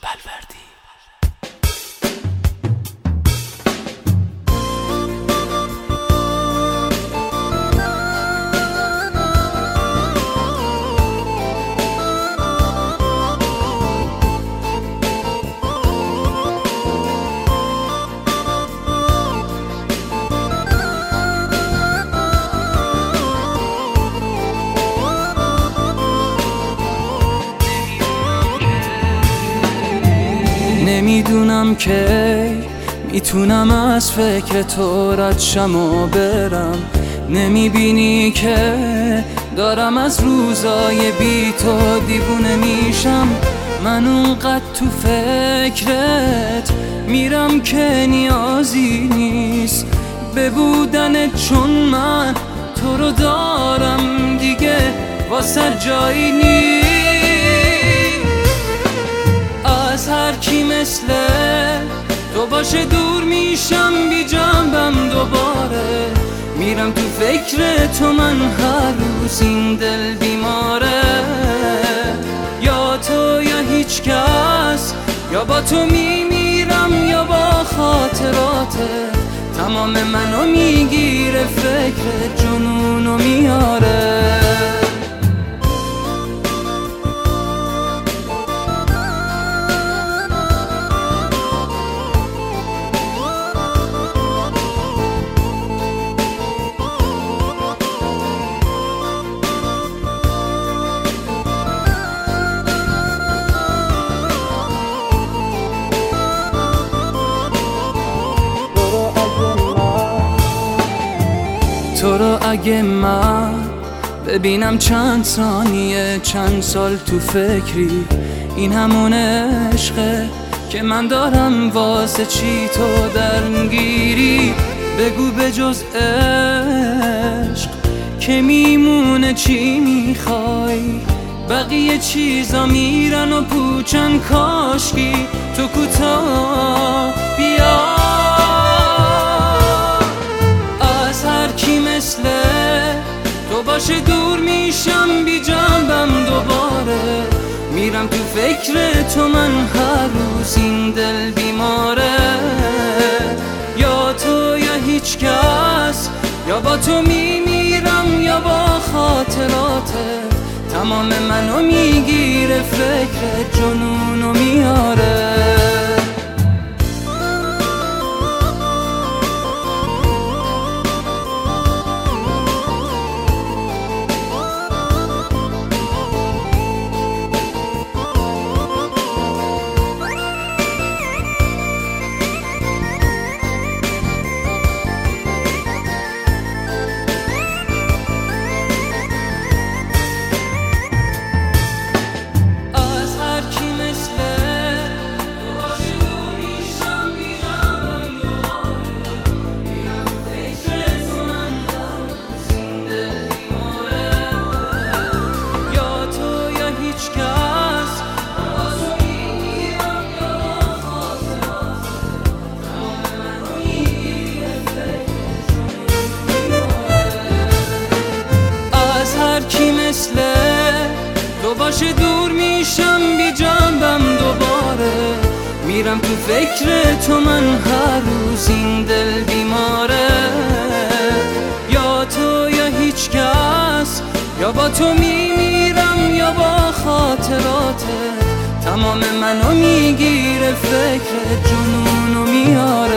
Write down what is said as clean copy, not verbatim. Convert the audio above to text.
نمیدونم که میتونم از فکر تو رد شم و برم. نمیبینی که دارم از روزای بی تو دیوونه میشم. من اونقدر تو فکرت میرم که نیازی نیست به بودنت، چون من تو رو دارم دیگه واسه جایی نیست. از هر کی مثل تو باشه دور میشم بی جنبم دوباره. میرم تو فکر تو من هر روز، این دل بیماره. یا تو یا هیچ کس، یا با تو میمیرم یا با خاطراتت. تمام منو میگیره فکر جنونو میاره. تو رو اگه من ببینم چند ثانیه چند سال تو فکری، این همون عشقه که من دارم واسه چی تو درگیری. بگو به جز عشق که میمونه چی میخوای؟ بقیه چیزا میرن و پوچن، کاشکی تو کوتاه بیا. مثل تو باشه دور میشم بی جنبم دوباره. میرم تو فکر تو من هر روز، این دل بیماره. یا تو یا هیچ کس، یا با تو میمیرم یا با خاطراتت. تمام منو میگیره فکر جنونو میاره. مثل تو باشه دور میشم بی جنبم دوباره. میرم تو فکر تو من هر روز، این دل بیماره. یا تو یا هیچ کس، یا با تو میمیرم یا با خاطراتت. تمام منو میگیره فکر جنونو میاره.